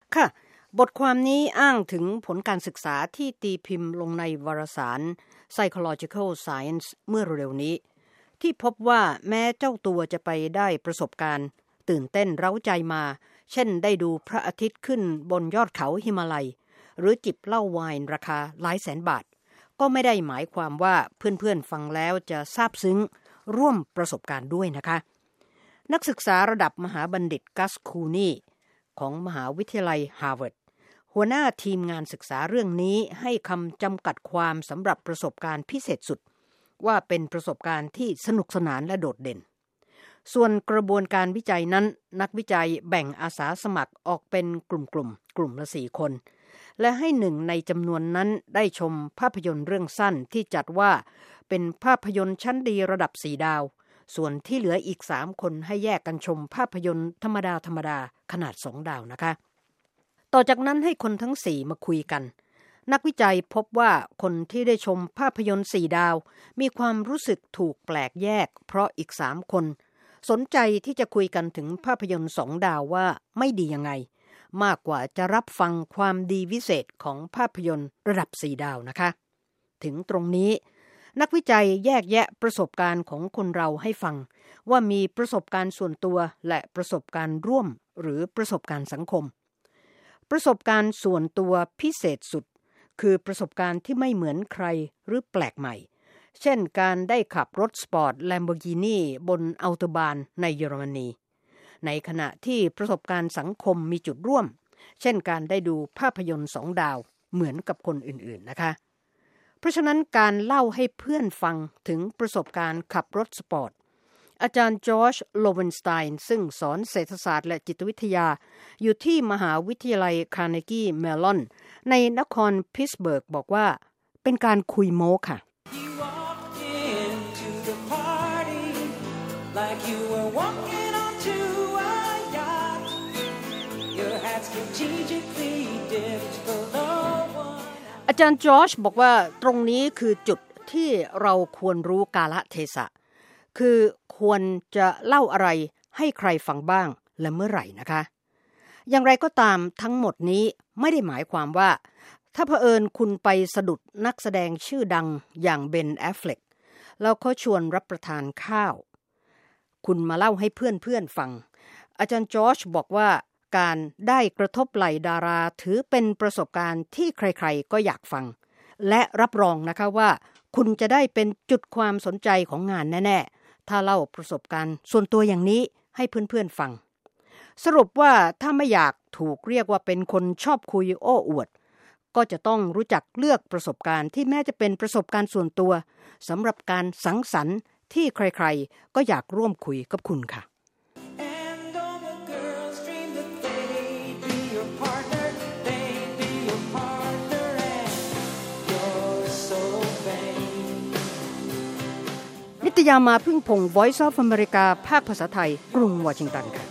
ค่ะบทความนี้อ้างถึงผลการศึกษาที่ตีพิมพ์ลงในวารสาร Psychological Science เมื่อเร็วๆนี้ที่พบว่าแม้เจ้าตัวจะไปได้ประสบการณ์ตื่นเต้นเร้าใจมาเช่นได้ดูพระอาทิตย์ขึ้นบนยอดเขาหิมาลัยหรือจิบเหล้าไวน์ราคาหลายแสนบาทก็ไม่ได้หมายความว่าเพื่อนๆฟังแล้วจะซาบซึ้งร่วมประสบการณ์ด้วยนะคะนักศึกษาระดับมหาบัณฑิตกัสคูนีของมหาวิทยาลัยฮาร์วาร์ดหัวหน้าทีมงานศึกษาเรื่องนี้ให้คำจำกัดความสำหรับประสบการณ์พิเศษสุดว่าเป็นประสบการณ์ที่สนุกสนานและโดดเด่นส่วนกระบวนการวิจัยนั้นนักวิจัยแบ่งอาสาสมัครออกเป็นกลุ่มละ4 คนและให้หนึ่งในจำนวนนั้นได้ชมภาพยนตร์เรื่องสั้นที่จัดว่าเป็นภาพยนตร์ชั้นดีระดับ4 ดาวส่วนที่เหลืออีก3 คนให้แยกกันชมภาพยนตร์ธรรมดาขนาด2 ดาวนะคะต่อจากนั้นให้คนทั้ง4มาคุยกันนักวิจัยพบว่าคนที่ได้ชมภาพยนตร์4 ดาวมีความรู้สึกถูกแปลกแยกเพราะอีก3 คนสนใจที่จะคุยกันถึงภาพยนตร์2 ดาวว่าไม่ดียังไงมากกว่าจะรับฟังความดีวิเศษของภาพยนตร์ระดับ4 ดาวนะคะถึงตรงนี้นักวิจัยแยกแยะประสบการณ์ของคนเราให้ฟังว่ามีประสบการณ์ส่วนตัวและประสบการณ์ร่วมหรือประสบการณ์สังคมประสบการณ์ส่วนตัวพิเศษสุดคือประสบการณ์ที่ไม่เหมือนใครหรือแปลกใหม่เช่นการได้ขับรถสปอร์ต Lamborghini บนอัลโตบานในเยอรมนีในขณะที่ประสบการณ์สังคมมีจุดร่วมเช่นการได้ดูภาพยนตร์2 ดาวเหมือนกับคนอื่นๆนะคะเพราะฉะนั้นการเล่าให้เพื่อนฟังถึงประสบการณ์ขับรถสปอร์ตอาจารย์จอร์จ โลเวนสไตน์ซึ่งสอนเศรษฐศาสตร์และจิตวิทยาอยู่ที่มหาวิทยาลัยคาร์เนกีเมลลอนในนครพิตต์สเบิร์กบอกว่าเป็นการคุยโม้ค่ะอาจารย์จอร์จบอกว่าตรงนี้คือจุดที่เราควรรู้กาลเทศะคือควรจะเล่าอะไรให้ใครฟังบ้างและเมื่อไหร่นะคะอย่างไรก็ตามทั้งหมดนี้ไม่ได้หมายความว่าถ้าเผอิญคุณไปสะดุดนักแสดงชื่อดังอย่างเบน แอฟเฟล็กแล้วเขาชวนรับประทานข้าวคุณมาเล่าให้เพื่อนๆฟังอาจารย์จอร์จบอกว่าการได้กระทบไหล่ดาราถือเป็นประสบการณ์ที่ใครๆก็อยากฟังและรับรองนะคะว่าคุณจะได้เป็นจุดความสนใจของงานแน่ๆถ้าเล่าประสบการณ์ส่วนตัวอย่างนี้ให้เพื่อนๆฟังสรุปว่าถ้าไม่อยากถูกเรียกว่าเป็นคนชอบคุยโอ้อวดก็จะต้องรู้จักเลือกประสบการณ์ที่แม้จะเป็นประสบการณ์ส่วนตัวสำหรับการสังสรรค์ที่ใครๆก็อยากร่วมคุยกับคุณค่ะนิตยามาพึ่งพงศ์ Voice of America ภาคภาษาไทยกรุงวอชิงตันค่ะ